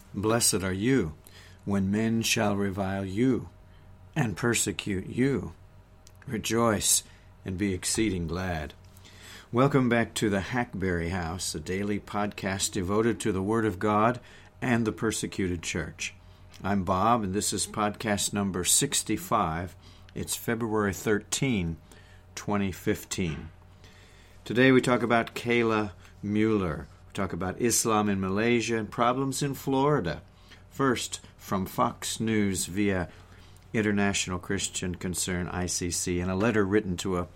Blessed are you when men shall revile you and persecute you. Rejoice and be exceeding glad. Welcome back to the Hackberry House, a daily podcast devoted to the Word of God and the persecuted church. I'm Bob, and this is podcast number 65. It's February 13, 2015. Today we talk about Kayla Mueller. We talk about Islam in Malaysia and problems in Florida. First, from Fox News via International Christian Concern, ICC, in a letter written to her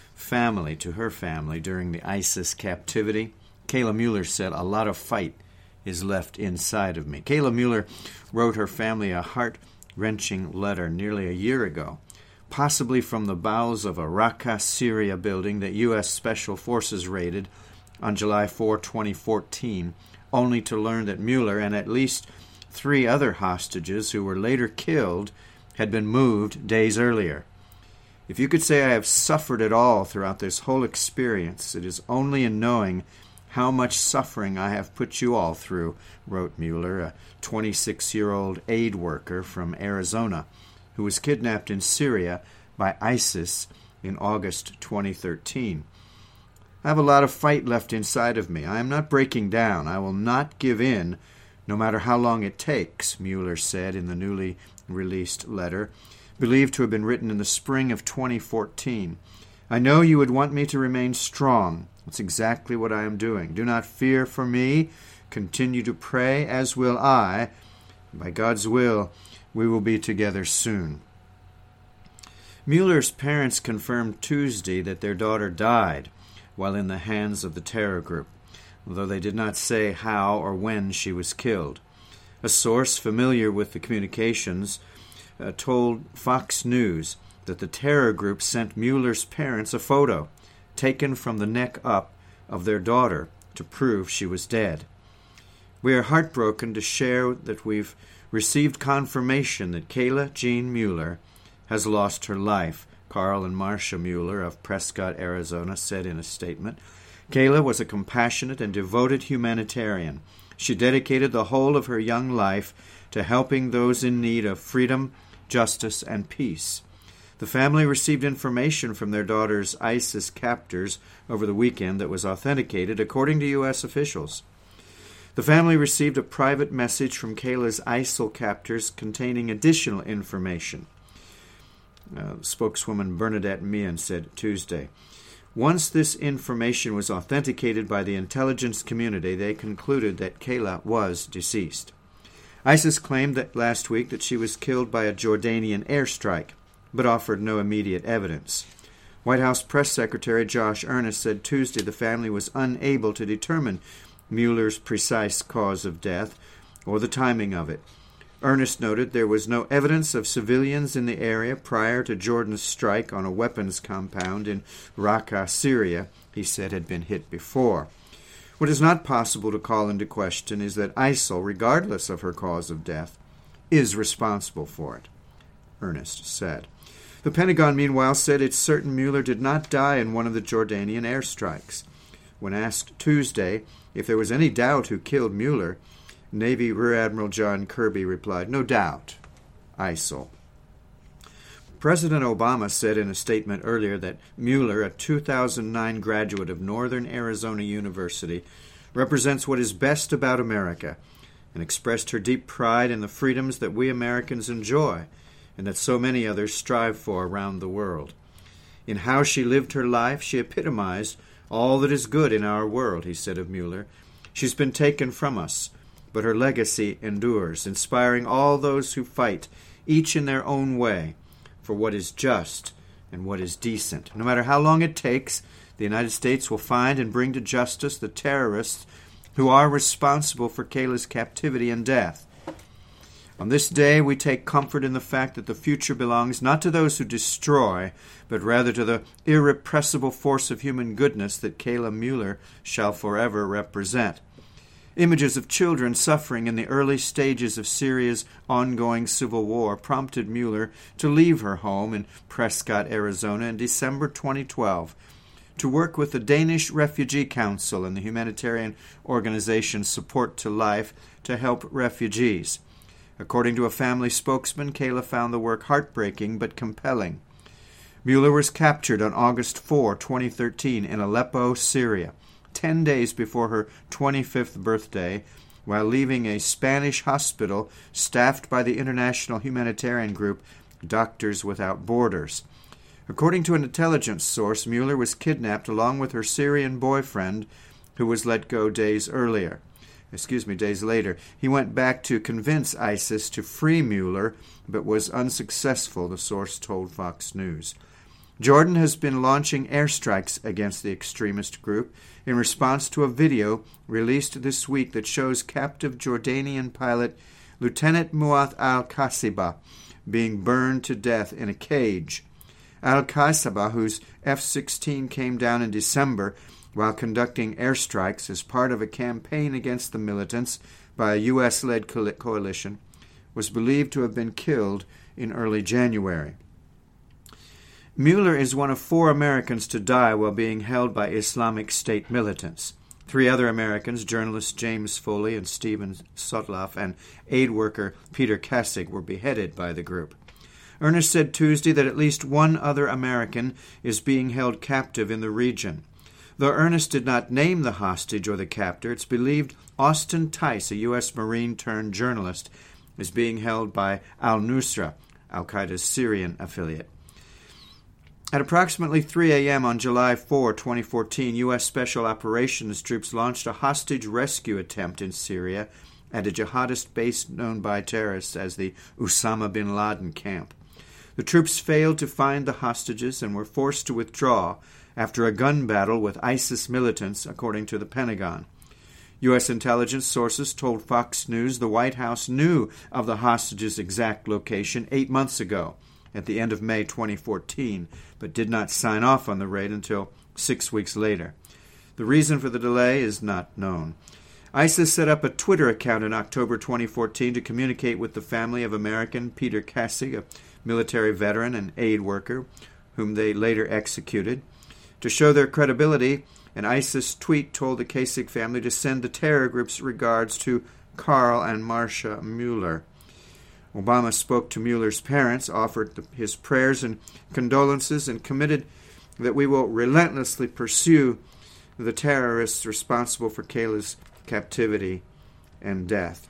family during the ISIS captivity, Kayla Mueller said, "A lot of fight is left inside of me." Kayla Mueller wrote her family a heart-wrenching letter nearly a year ago, possibly from the bowels of a Raqqa, Syria building that U.S. Special Forces raided on July 4, 2014, only to learn that Mueller and at least 3 other hostages who were later killed had been moved days earlier. "If you could say I have suffered at all throughout this whole experience, it is only in knowing how much suffering I have put you all through," wrote Mueller, a 26-year-old aid worker from Arizona who was kidnapped in Syria by ISIS in August 2013. "I have a lot of fight left inside of me. I am not breaking down. I will not give in, no matter how long it takes," Mueller said in the newly released letter, believed to have been written in the spring of 2014. "I know you would want me to remain strong. That's exactly what I am doing. Do not fear for me. Continue to pray, as will I. By God's will, we will be together soon." Mueller's parents confirmed Tuesday that their daughter died while in the hands of the terror group, although they did not say how or when she was killed. A source familiar with the communications told Fox News that the terror group sent Mueller's parents a photo taken from the neck up of their daughter to prove she was dead. "We are heartbroken to share that we've received confirmation that Kayla Jean Mueller has lost her life," Carl and Marcia Mueller of Prescott, Arizona, said in a statement. "Kayla was a compassionate and devoted humanitarian. She dedicated the whole of her young life to helping those in need of freedom, justice, and peace. The family received information from their daughter's ISIS captors over the weekend that was authenticated, according to U.S. officials. The family received a private message from Kayla's ISIL captors containing additional information," spokeswoman Bernadette Meehan said Tuesday. "Once this information was authenticated by the intelligence community, they concluded that Kayla was deceased." ISIS claimed that last week that she was killed by a Jordanian airstrike, but offered no immediate evidence. White House Press Secretary Josh Earnest said Tuesday the family was unable to determine Mueller's precise cause of death or the timing of it. Earnest noted there was no evidence of civilians in the area prior to Jordan's strike on a weapons compound in Raqqa, Syria, he said had been hit before. "What is not possible to call into question is that ISIL, regardless of her cause of death, is responsible for it," Earnest said. The Pentagon, meanwhile, said it's certain Mueller did not die in one of the Jordanian airstrikes. When asked Tuesday if there was any doubt who killed Mueller, Navy Rear Admiral John Kirby replied, "No doubt, ISIL." President Obama said in a statement earlier that Mueller, a 2009 graduate of Northern Arizona University, represents what is best about America, and expressed her deep pride in the freedoms that we Americans enjoy and that so many others strive for around the world. In how she lived her life, she epitomized all that is good in our world, he said of Mueller. "She's been taken from us, but her legacy endures, inspiring all those who fight, each in their own way, for what is just and what is decent. No matter how long it takes, the United States will find and bring to justice the terrorists who are responsible for Kayla's captivity and death. On this day, we take comfort in the fact that the future belongs not to those who destroy, but rather to the irrepressible force of human goodness that Kayla Mueller shall forever represent." Images of children suffering in the early stages of Syria's ongoing civil war prompted Mueller to leave her home in Prescott, Arizona in December 2012 to work with the Danish Refugee Council and the humanitarian organization Support to Life to help refugees. According to a family spokesman, Kayla found the work heartbreaking but compelling. Mueller was captured on August 4, 2013, in Aleppo, Syria, 10 days before her 25th birthday, while leaving a Spanish hospital staffed by the international humanitarian group Doctors Without Borders. According to an intelligence source, Mueller was kidnapped along with her Syrian boyfriend, who was let go days later. He went back to convince ISIS to free Mueller, but was unsuccessful, the source told Fox News. Jordan has been launching airstrikes against the extremist group in response to a video released this week that shows captive Jordanian pilot Lieutenant Muath al-Qasibah being burned to death in a cage. Al-Qasibah, whose F-16 came down in December while conducting airstrikes as part of a campaign against the militants by a U.S.-led coalition, was believed to have been killed in early January. Mueller is one of 4 Americans to die while being held by Islamic State militants. 3 other Americans, journalists James Foley and Stephen Sotloff and aid worker Peter Kassig, were beheaded by the group. Ernest said Tuesday that at least 1 other American is being held captive in the region. Though Ernest did not name the hostage or the captor, it's believed Austin Tice, a U.S. Marine turned journalist, is being held by al-Nusra, al-Qaeda's Syrian affiliate. At approximately 3 a.m. on July 4, 2014, U.S. Special Operations troops launched a hostage rescue attempt in Syria at a jihadist base known by terrorists as the Osama bin Laden camp. The troops failed to find the hostages and were forced to withdraw after a gun battle with ISIS militants, according to the Pentagon. U.S. intelligence sources told Fox News the White House knew of the hostages' exact location 8 months ago, at the end of May 2014, but did not sign off on the raid until 6 weeks later. The reason for the delay is not known. ISIS set up a Twitter account in October 2014 to communicate with the family of American Peter Kassig, a military veteran and aid worker, whom they later executed. To show their credibility, an ISIS tweet told the Kassig family to send the terror group's regards to Carl and Marcia Mueller. Obama spoke to Mueller's parents, offered his prayers and condolences, and committed that we will relentlessly pursue the terrorists responsible for Kayla's captivity and death.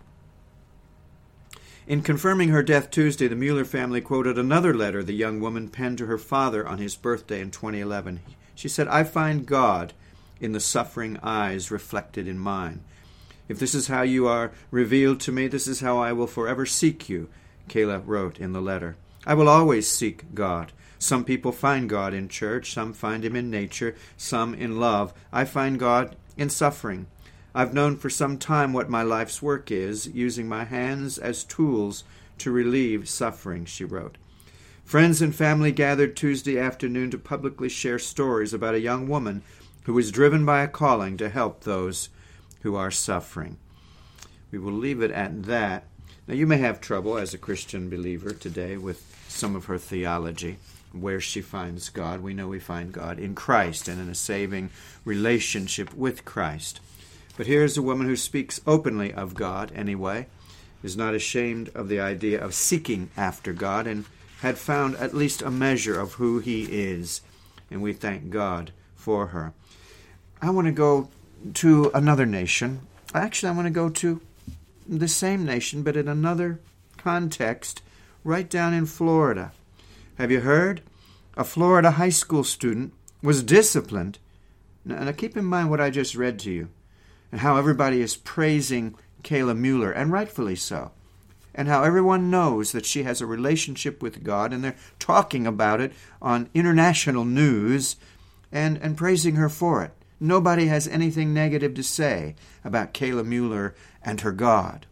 In confirming her death Tuesday, the Mueller family quoted another letter the young woman penned to her father on his birthday in 2011. She said, "I find God in the suffering eyes reflected in mine. If this is how you are revealed to me, this is how I will forever seek you," Kayla wrote in the letter. "I will always seek God. Some people find God in church, some find him in nature, some in love. I find God in suffering. I've known for some time what my life's work is, using my hands as tools to relieve suffering," she wrote. Friends and family gathered Tuesday afternoon to publicly share stories about a young woman who was driven by a calling to help those who are suffering. We will leave it at that. Now, you may have trouble as a Christian believer today with some of her theology, where she finds God. We know we find God in Christ and in a saving relationship with Christ. But here's a woman who speaks openly of God anyway, is not ashamed of the idea of seeking after God, and had found at least a measure of who he is. And we thank God for her. I want to go to another nation. Actually, I want to go to the same nation, but in another context, right down in Florida. Have you heard? A Florida high school student was disciplined. Now keep in mind what I just read to you, and how everybody is praising Kayla Mueller, and rightfully so, and how everyone knows that she has a relationship with God, and they're talking about it on international news and praising her for it. Nobody has anything negative to say about Kayla Mueller and her God.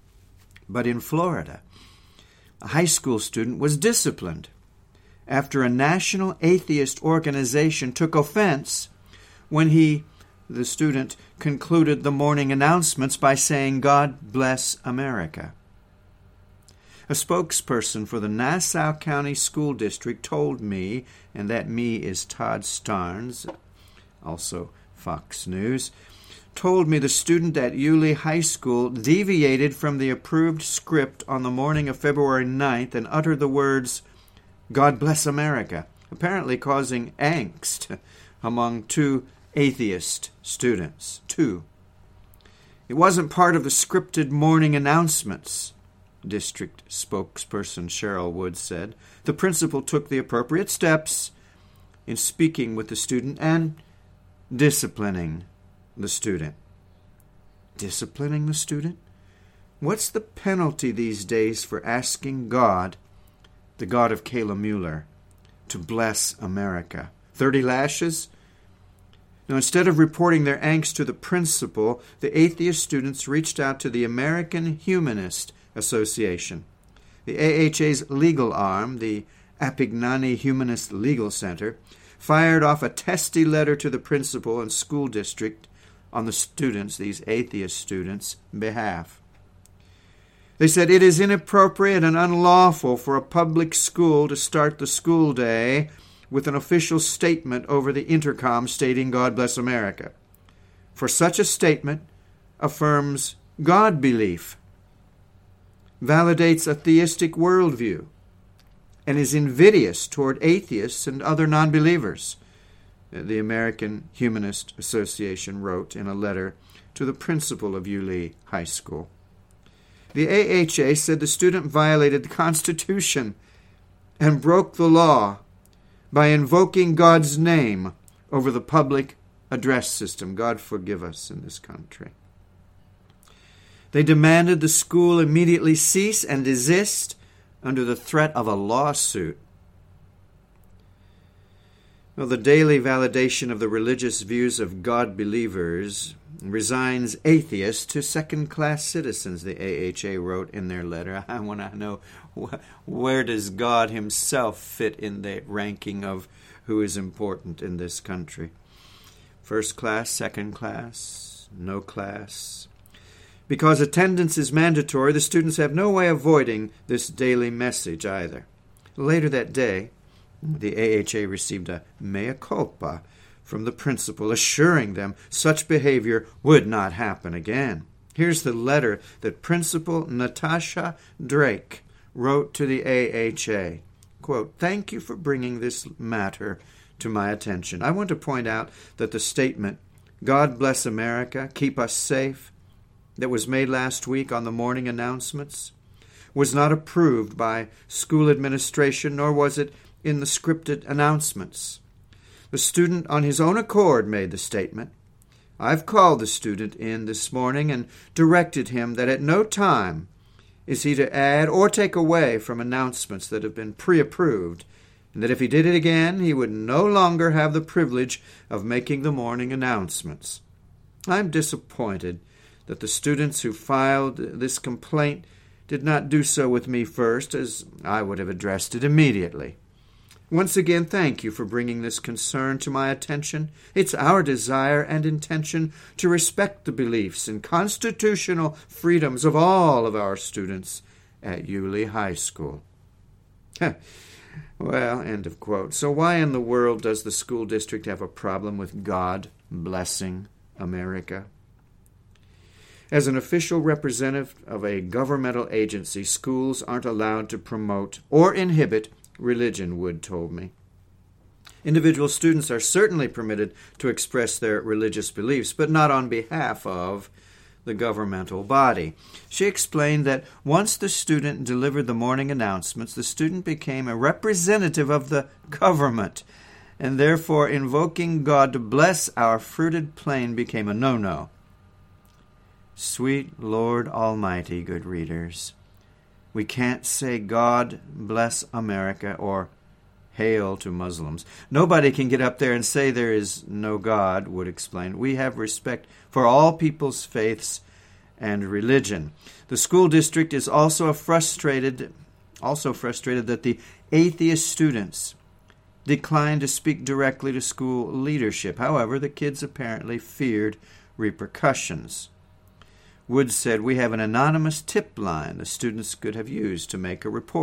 But in Florida, a high school student was disciplined after a national atheist organization took offense when the student, concluded the morning announcements by saying, "God bless America." A spokesperson for the Nassau County School District told me, and that "me" is Todd Starnes, also Fox News, told me the student at Yulee High School deviated from the approved script on the morning of February 9th and uttered the words, "God bless America," apparently causing angst among two atheist students. It wasn't part of the scripted morning announcements, district spokesperson Cheryl Wood said. The principal took the appropriate steps in speaking with the student and disciplining the student. Disciplining the student? What's the penalty these days for asking God, the God of Kayla Mueller, to bless America? 30 lashes? Now, instead of reporting their angst to the principal, the atheist students reached out to the American Humanist Association. The AHA's legal arm, the Apignani Humanist Legal Center, fired off a testy letter to the principal and school district on the students, these atheist students' behalf. They said it is inappropriate and unlawful for a public school to start the school day with an official statement over the intercom stating "God bless America." For such a statement affirms God belief, validates a theistic worldview, and is invidious toward atheists and other non-believers, the American Humanist Association wrote in a letter to the principal of Yulee High School. The AHA said the student violated the Constitution and broke the law by invoking God's name over the public address system. God forgive us in this country. They demanded the school immediately cease and desist under the threat of a lawsuit. Well, the daily validation of the religious views of God believers resigns atheists to second-class citizens, the AHA wrote in their letter. I want to know, where does God himself fit in the ranking of who is important in this country? First class, second class, no class. Because attendance is mandatory, the students have no way of avoiding this daily message either. Later that day, the AHA received a mea culpa from the principal, assuring them such behavior would not happen again. Here's the letter that Principal Natasha Drake wrote to the AHA. Quote, "Thank you for bringing this matter to my attention. I want to point out that the statement, 'God bless America, keep us safe,' that was made last week on the morning announcements was not approved by school administration, nor was it in the scripted announcements. The student on his own accord made the statement. I've called the student in this morning and directed him that at no time is he to add or take away from announcements that have been pre-approved, and that if he did it again, he would no longer have the privilege of making the morning announcements. I'm disappointed that the students who filed this complaint did not do so with me first, as I would have addressed it immediately. Once again, thank you for bringing this concern to my attention. It's our desire and intention to respect the beliefs and constitutional freedoms of all of our students at Yulee High School." Well, end of quote. So why in the world does the school district have a problem with God blessing America? As an official representative of a governmental agency, schools aren't allowed to promote or inhibit religion, Wood told me. Individual students are certainly permitted to express their religious beliefs, but not on behalf of the governmental body. She explained that once the student delivered the morning announcements, the student became a representative of the government, and therefore invoking God to bless our fruited plain became a no-no. Sweet Lord Almighty, good readers, we can't say God bless America or hail to Muslims. Nobody can get up there and say there is no God, Wood explained. We have respect for all people's faiths and religion. The school district is also frustrated that the atheist students declined to speak directly to school leadership. However, the kids apparently feared repercussions. Wood said, "We have an anonymous tip line the students could have used to make a report.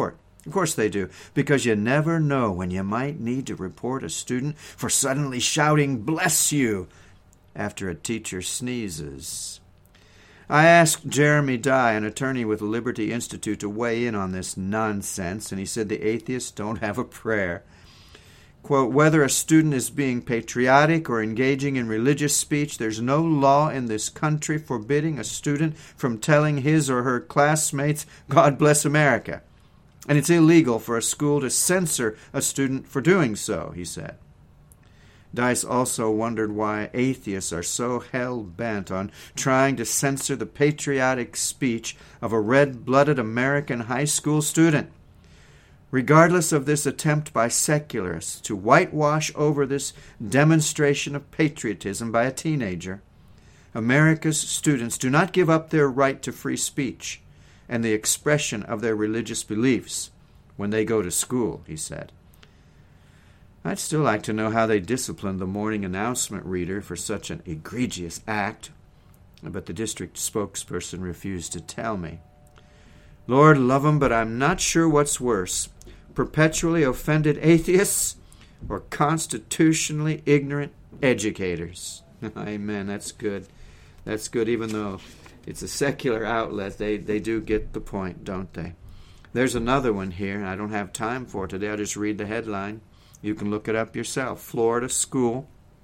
Of course they do, because you never know when you might need to report a student for suddenly shouting, "Bless you," after a teacher sneezes. I asked Jeremy Dye, an attorney with Liberty Institute, to weigh in on this nonsense, and he said the atheists don't have a prayer. Quote, "Whether a student is being patriotic or engaging in religious speech, there's no law in this country forbidding a student from telling his or her classmates, 'God bless America.' And it's illegal for a school to censor a student for doing so," he said. Dice also wondered why atheists are so hell-bent on trying to censor the patriotic speech of a red-blooded American high school student. Regardless of this attempt by secularists to whitewash over this demonstration of patriotism by a teenager, America's students do not give up their right to free speech and the expression of their religious beliefs when they go to school, he said. I'd still like to know how they disciplined the morning announcement reader for such an egregious act, but the district spokesperson refused to tell me. Lord love 'em, but I'm not sure what's worse, perpetually offended atheists or constitutionally ignorant educators. Amen, that's good. That's good, even though it's a secular outlet. They do get the point, don't they? There's another one here. I don't have time for it today. I'll just read the headline. You can look it up yourself. Florida School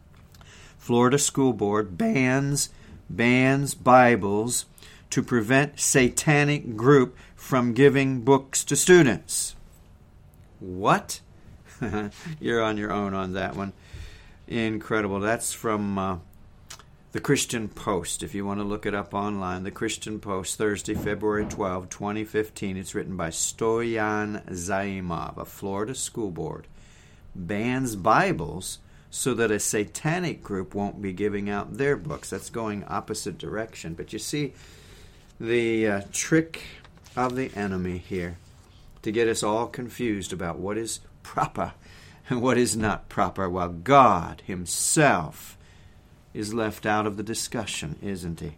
Board bans Bibles to prevent satanic group from giving books to students. What? You're on your own on that one. Incredible. That's from the Christian Post, if you want to look it up online. The Christian Post, Thursday, February 12, 2015. It's written by Stoyan Zaimov, a Florida school board. Bans Bibles so that a satanic group won't be giving out their books. That's going opposite direction. But you see the trick of the enemy here to get us all confused about what is proper and what is not proper, while God himself is left out of the discussion, isn't he?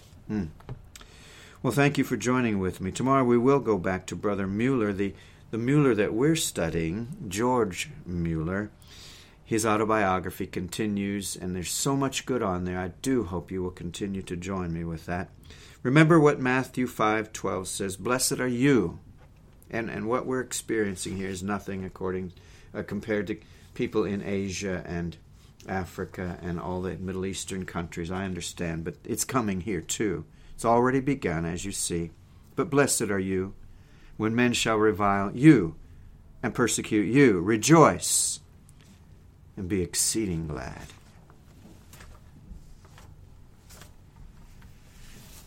Well, thank you for joining with me. Tomorrow we will go back to Brother Mueller, the Mueller that we're studying, George Mueller. His autobiography continues, and there's so much good on there. I do hope you will continue to join me with that. Remember what Matthew 5:12 says, "Blessed are you." And what we're experiencing here is nothing compared to people in Asia and Africa and all the Middle Eastern countries. I understand, but it's coming here too. It's already begun, as you see. But blessed are you when men shall revile you and persecute you. Rejoice and be exceeding glad.